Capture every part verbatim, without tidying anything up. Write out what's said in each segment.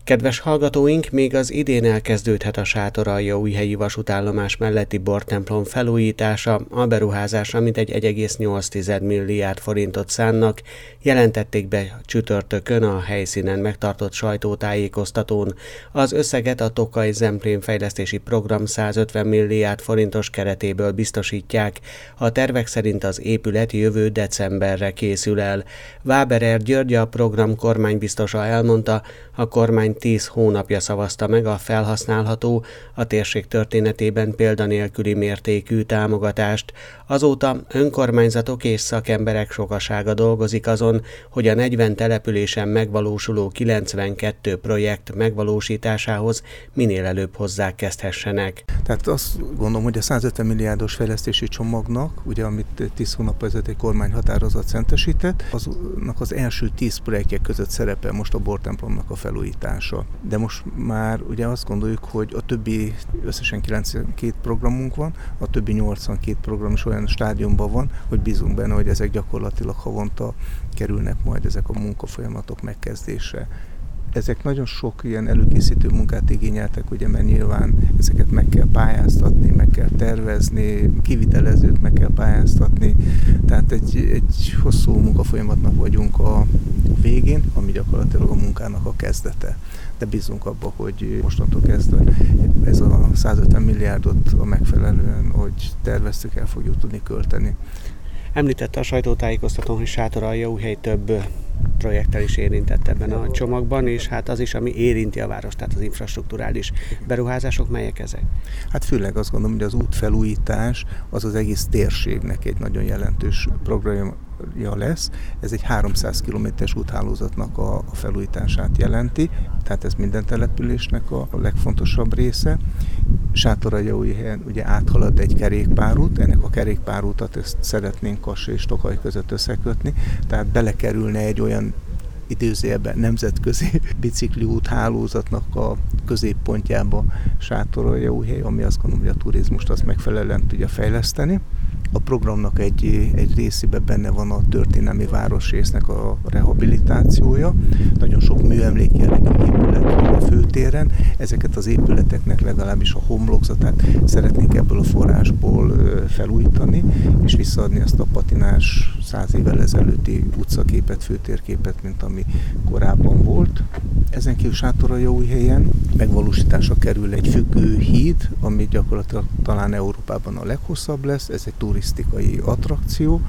Kedves hallgatóink, még az idén elkezdődhet a Sátoraljaújhelyi vasútállomás melletti bortemplom felújítása, a beruházásra mintegy egy egész nyolc milliárd forintot szánnak, jelentették be csütörtökön a helyszínen megtartott sajtótájékoztatón. Az összeget a Tokaj-Zemplén fejlesztési program százötven milliárd forintos keretéből biztosítják. A tervek szerint az épület jövő decemberre készül el. Váberer György, a program kormánybiztosa elmondta, a kormány tíz hónapja szavazta meg a felhasználható, a térség történetében példanélküli mértékű támogatást. Azóta önkormányzatok és szakemberek sokasága dolgozik azon, hogy a negyven településen megvalósuló kilencvenkettő projekt megvalósításához minél előbb hozzákezdhessenek. Tehát azt gondolom, hogy a százötven milliárdos fejlesztési csomagnak, ugye amit tíz hónap ezelőtt egy kormányhatározat szentesített, aznak az első tíz projektjek között szerepel most a bortemplomnak a felújítása. De most már ugye azt gondoljuk, hogy a többi, összesen kilencvenkét programunk van, a többi nyolcvankét program is olyan stádiumban van, hogy bízunk benne, hogy ezek gyakorlatilag havonta kerülnek majd ezek a munkafolyamatok megkezdésre. Ezek nagyon sok ilyen előkészítő munkát igényeltek, ugye, mert nyilván ezeket meg kell pályáztatni, meg kell tervezni, kivitelezőt meg kell pályáztatni, tehát egy, egy hosszú munkafolyamatnak vagyunk a végén, ami gyakorlatilag a munkának a kezdete. De bízunk abba, hogy mostantól kezdve ez a százötven milliárdot a megfelelően, hogy terveztük, el fogjuk tudni költeni. Említette a sajtótájékoztatón, hogy Sátoraljaújhely több projekttel is érintett ebben a csomagban, és hát az is, ami érinti a várost, tehát az infrastrukturális beruházások, melyek ezek? Hát főleg azt gondolom, hogy az útfelújítás az az egész térségnek egy nagyon jelentős programja lesz. Ez egy háromszáz kilométeres úthálózatnak a, a felújítását jelenti, tehát ez minden településnek a, a legfontosabb része. Sátoraljaújhelyen ugye áthalad egy kerékpárút, ennek a kerékpárútat ezt szeretnénk Kassa és Tokaj között összekötni, tehát belekerülne egy olyan idézőjelben nemzetközi bicikliút hálózatnak a középpontjába Sátoraljaújhely, ami azt gondolom, hogy a turizmust azt megfelelően tudja fejleszteni. A programnak egy, egy részében benne van a történelmi városrésznek a rehabilitációja. Nagyon sok műemlékjellegű épület van a főtéren. Ezeket az épületeknek legalábbis a homlokzatát szeretnénk ebből a forrásból felújítani, és visszaadni azt a patinás száz évvel ezelőtti utcaképet, főtérképet, mint ami korábban volt. Ezen kívül Sátoraljaújhelyen megvalósításra kerül egy függő híd, ami gyakorlatilag talán Európában a leghosszabb lesz. Ez egy turisztikai attrakció,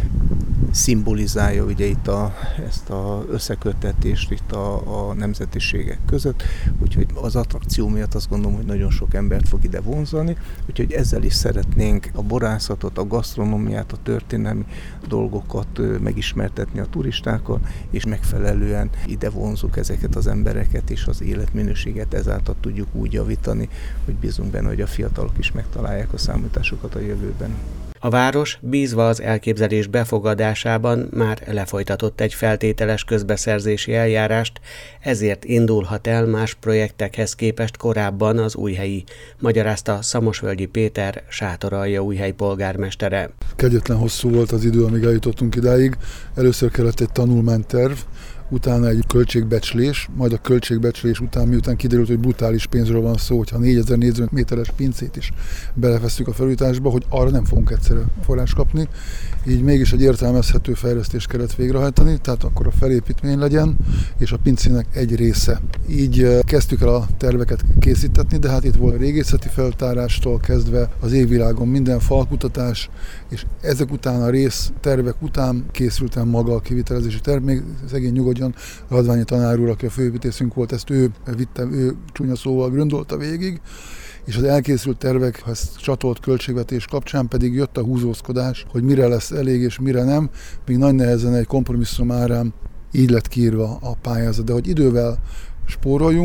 szimbolizálja ugye itt a, ezt az összeköttetést itt a, a nemzetiségek között, úgyhogy az attrakció miatt azt gondolom, hogy nagyon sok embert fog ide vonzani, úgyhogy ezzel is szeretnénk a borászatot, a gasztronómiát, a történelmi dolgokat megismertetni a turistákkal, és megfelelően ide vonzuk ezeket az embereket, és az életminőséget ezáltal tudjuk úgy javítani, hogy bízunk benne, hogy a fiatalok is megtalálják a számításokat a jövőben. A város bízva az elképzelés befogadásában már lefolytatott egy feltételes közbeszerzési eljárást, ezért indulhat el más projektekhez képest korábban az újhelyi, magyarázta Szamosvölgyi Péter, Sátoraljaújhely polgármestere. Kegyetlen hosszú volt az idő, amíg eljutottunk idáig. Először kellett egy tanulmányterv, utána egy költségbecslés, majd a költségbecslés után, miután kiderült, hogy brutális pénzről van szó, hogyha négyezer négyzetméteres pincét is belevesztük a felújításba, hogy arra nem fogunk egyszerre forrás kapni, így mégis egy értelmezhető fejlesztést kellett végrehajtani, tehát akkor a felépítmény legyen, és a pincének egy része. Így kezdtük el a terveket készítetni, de hát itt volt a régészeti feltárástól kezdve az égvilágon minden falkutatás, és ezek után a rész tervek után készült el maga a kivitelezési terv, még szegény nyugodjon, Radványi tanár úr, aki a főépítészünk volt, ezt ő vitte, ő csúnya szóval gründolta végig, és az elkészült tervekhez csatolt költségvetés kapcsán pedig jött a húzózkodás, hogy mire lesz elég és mire nem, még nagy nehezen egy kompromisszum árán így lett kiírva a pályázat, de hogy idővel spóroljunk,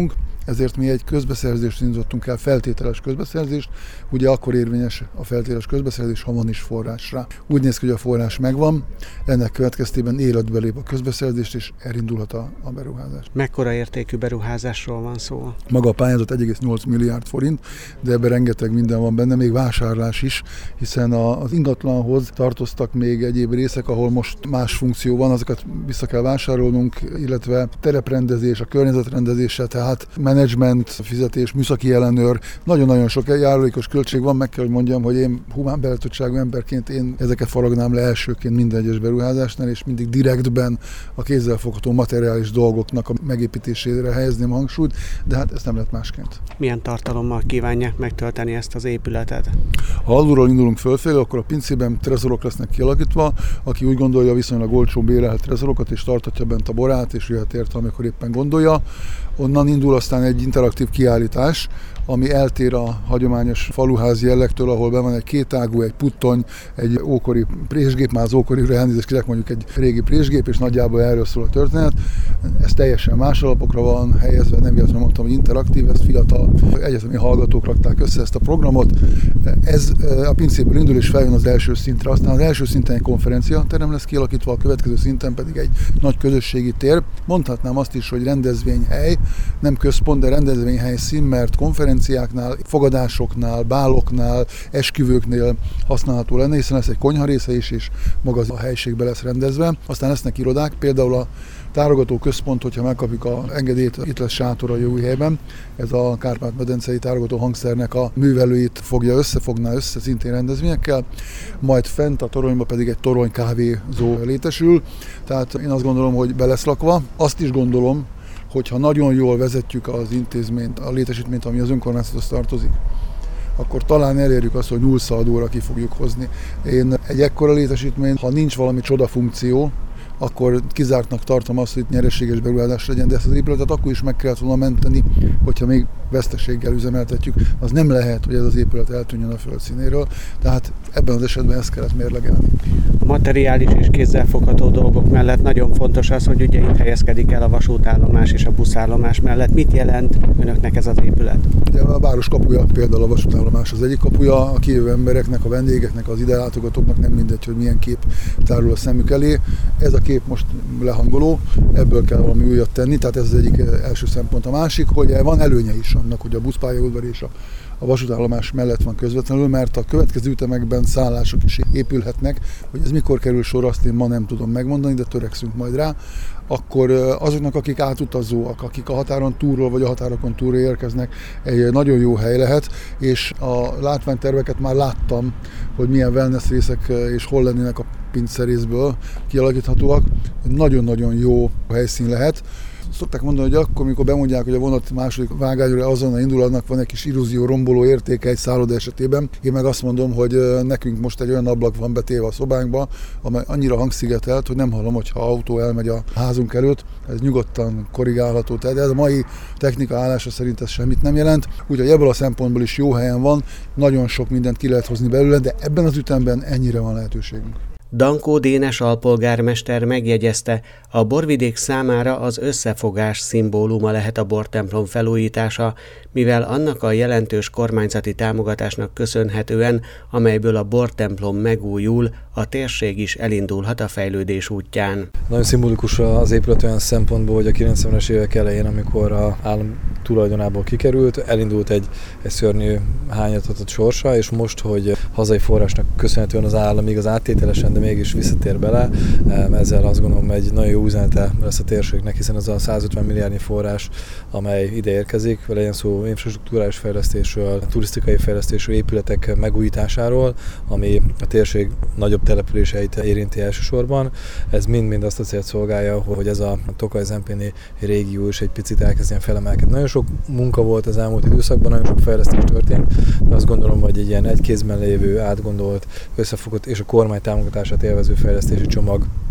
ezért mi egy közbeszerzést indítottunk el, feltételes közbeszerzést, ugye akkor érvényes a feltételes közbeszerzés, ha van is forrás rá. Úgy néz ki, hogy a forrás megvan, ennek következtében életbe lép a közbeszerzést, és elindulhat a, a beruházás. Mekkora értékű beruházásról van szó? Maga a pályázat egy egész nyolc milliárd forint, de ebben rengeteg minden van benne, még vásárlás is, hiszen az ingatlanhoz tartoztak még egyéb részek, ahol most más funkció van, azokat vissza kell vásárolnunk, illetve tereprendezés, a környezetrendezése, tehát menedzsment, fizetés, műszaki ellenőr, nagyon-nagyon sok járulékos költség van, meg kell, hogy mondjam, hogy én humán beállítottságú emberként én ezeket faragnám le elsőként minden egyes beruházásnál, és mindig direktben a kézzelfogható materiális dolgoknak a megépítésére helyezném hangsúlyt, de hát ezt nem lehet másként. Milyen tartalommal kívánják megtölteni ezt az épületet? Ha alulról indulunk fölfelé, akkor a pincében trezorok lesznek kialakítva, aki úgy gondolja, viszonylag olcsó bérelhet trezorokat, és tartatja bent a borát, és jöhet érte, amikor éppen gondolja. Onnan indul aztán egy interaktív kiállítás, ami eltér a hagyományos faluházi jellegtől, ahol be van egy kétágú, egy puttony, egy ókori présgép, már az ókori elnézést mondjuk egy régi présgép, és nagyjából erről szól a történet. Ez teljesen más alapokra van helyezve, nem véletlenül mondtam, hogy interaktív, ezt fiatal egyetemi hallgatók rakták össze ezt a programot. Ez a pincéből indul és feljön az első szintre. Aztán az első szinten egy konferenciaterem lesz kialakítva, a következő szinten pedig egy nagy közösségi tér. Mondhatnám azt is, hogy rendezvényhely, nem központ, de rendezvényhely szín, mert konferenciáknál, fogadásoknál, báloknál, esküvőknél használható lenne, hiszen ez egy konyha része is, és maga a helységbe lesz rendezve. Aztán lesznek irodák, például a tárogató központ, hogyha megkapjuk az engedélyt, itt lesz sátor a Jóújhelyben. Ez a Kárpát-medencei tárogató hangszernek a művelőit fogja össze, fogná össze szintén rendezvényekkel, majd fent a toronyban pedig egy torony kávézó létesül. Tehát én azt gondolom, hogy be lesz lakva. Azt is gondolom, hogyha nagyon jól vezetjük az intézményt, a létesítményt, ami az önkormányzathoz tartozik, akkor talán elérjük azt, hogy nullszaldóra ki fogjuk hozni. Én egy ekkora létesítmény, ha nincs valami csoda funkció, akkor kizártnak tartom azt, hogy itt nyereséges beruházás legyen, de ezt az épületet akkor is meg kellett volna menteni, hogyha még veszteséggel üzemeltetjük. Az nem lehet, hogy ez az épület eltűnjön a földszínéről, tehát ebben az esetben ezt kellett mérlegelni. A materiális és kézzelfogható dolgok mellett nagyon fontos az, hogy ugye itt helyezkedik el a vasútállomás és a buszállomás mellett. Mit jelent önöknek ez az épület? Ugye a város kapuja, például a vasútállomás az egyik kapuja, a kijövő embereknek, a vendégeknek, az ide látogatóknak nem mindegy, hogy milyen kép tárul a szemük elé. Ez a kép most lehangoló, ebből kell valami újat tenni, tehát ez az egyik első szempont. A másik, hogy van előnye is annak, hogy a buszpályaudvar és a, a vasútállomás mellett van közvetlenül, mert a következő ütemekben szállások is épülhetnek, hogy ez mikor kerül sor, azt én ma nem tudom megmondani, de törekszünk majd rá. Akkor azoknak, akik átutazóak, akik a határon túlról vagy a határokon túlról érkeznek, egy nagyon jó hely lehet, és a látványterveket már láttam, hogy milyen wellness részek és hol lennének a pincérészből kialakíthatóak. Nagyon-nagyon jó helyszín lehet. Szokták mondani, hogy akkor, amikor bemondják, hogy a vonat második vágányra azonnal indul, annak van egy kis illúzió romboló értéke egy szálloda esetében. Én meg azt mondom, hogy nekünk most egy olyan ablak van betéve a szobánkba, amely annyira hangszigetelt, hogy nem hallom, hogyha autó elmegy a házunk előtt. Ez nyugodtan korrigálható. Tehát ez a mai technika állása szerint ez semmit nem jelent. Úgyhogy ebből a szempontból is jó helyen van, nagyon sok mindent ki lehet hozni belőle, de ebben az ütemben ennyire van lehetőségünk. Dankó Dénes alpolgármester megjegyezte, a borvidék számára az összefogás szimbóluma lehet a bortemplom felújítása, mivel annak a jelentős kormányzati támogatásnak köszönhetően, amelyből a bortemplom megújul, a térség is elindulhat a fejlődés útján. Nagyon szimbolikus az épület olyan szempontból, hogy a kilencvenes évek elején, amikor az állam tulajdonából kikerült, elindult egy, egy szörnyű hányatatott sorsa, és most, hogy hazai forrásnak köszönhetően az állam igaz áttételesen, de mégis visszatér bele, ezzel azt gondolom egy nagyon jó üzenete lesz a térségnek, hiszen az a százötven milliárdnyi forrás, amely ide érkezik, legyen szó infrastruktúrális fejlesztésről, turisztikai fejlesztésről, épületek megújításáról, ami a térség nagyobb településeit érinti elsősorban. Ez mind-mind azt a célt szolgálja, hogy ez a Tokaj-Zempléni régió is egy picit elkezdjen felemelkedni. Nagyon sok munka volt az elmúlt időszakban, nagyon sok fejlesztés történt, de azt gondolom, hogy egy ilyen egy kézben lévő, átgondolt, összefogott és a kormány támogatását élvező fejlesztési csomag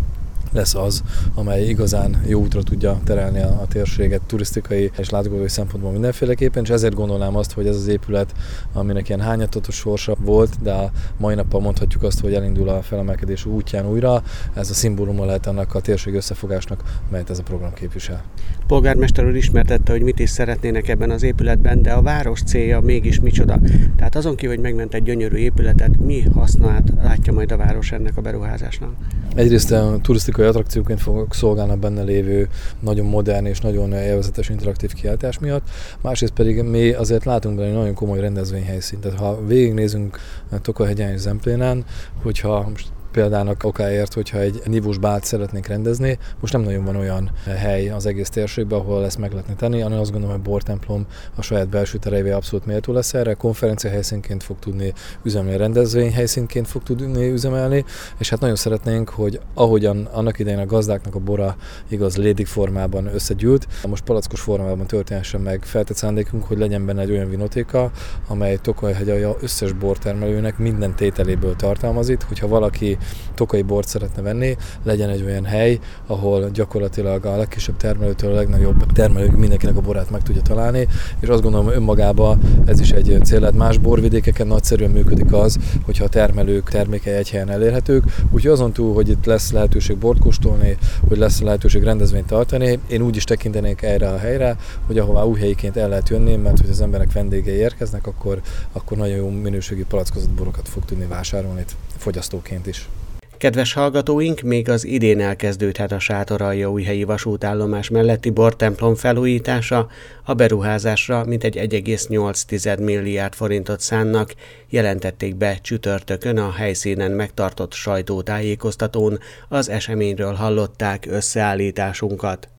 lesz az, amely igazán jó útra tudja terelni a, a térséget turisztikai és látogatói szempontból mindenféleképpen, és ezért gondolnám azt, hogy ez az épület, aminek ilyen hányatatos sorsa volt, de a mai nappal mondhatjuk azt, hogy elindul a felemelkedés útján újra, ez a szimbóluma lehet annak a térségi összefogásnak, melyet ez a program képvisel. Polgármester úr ismertette, hogy mit is szeretnének ebben az épületben, de a város célja mégis micsoda. Tehát azon kívül, hogy megment egy gyönyörű épületet, mi hasznát látja majd a város ennek a beruházásnak? Egyrészt a turisztikai attrakcióként fog szolgálni a benne lévő nagyon modern és nagyon élvezetes interaktív kiállítás miatt, másrészt pedig mi azért látunk benne egy nagyon komoly rendezvényhelyszínt. Tehát ha végignézünk Tokaj-hegyen és Zemplénen, hogyha most példának okáért, hogyha egy nívós bált szeretnénk rendezni, most nem nagyon van olyan hely az egész térségben, ahol ezt meg lehetne tenni, hanem azt gondolom, hogy a bortemplom a saját belső tereivel abszolút méltó lesz erre, konferencia helyszínként fog tudni üzemelni, rendezvény helyszínként fog tudni üzemelni, és hát nagyon szeretnénk, hogy ahogyan annak idején a gazdáknak a bora igaz lédig formában összegyűlt, most palackos formában történhessen meg. Feltett szándékunk, hogy legyen benne egy olyan vinotéka, amely Tokaj-hegyi összes bortermelőnek minden tételéből tartalmaz itt, hogyha valaki tokai bort szeretne venni, legyen egy olyan hely, ahol gyakorlatilag a legkisebb termelőtől a legnagyobb termelők mindenkinek a borát meg tudja találni, és azt gondolom, hogy önmagában ez is egy cél. Hát más borvidékeken nagyszerűen működik az, hogyha a termelők termékei egy helyen elérhetők, úgyhogy azon túl, hogy itt lesz lehetőség bort kóstolni, hogy lesz lehetőség rendezvényt tartani, én úgy is tekintenék erre a helyre, hogy ahová új helyiként el lehet jönni, mert hogy az emberek vendégei érkeznek, akkor, akkor nagyon jó minőségű palackozott borokat fog tudni vásárolni fogyasztóként is. Kedves hallgatóink, még az idén elkezdődhet a Sátoraljaújhelyi vasútállomás melletti bortemplom felújítása, a beruházásra mintegy egy egész nyolc milliárd forintot szánnak, jelentették be csütörtökön a helyszínen megtartott sajtótájékoztatón, az eseményről hallották összeállításunkat.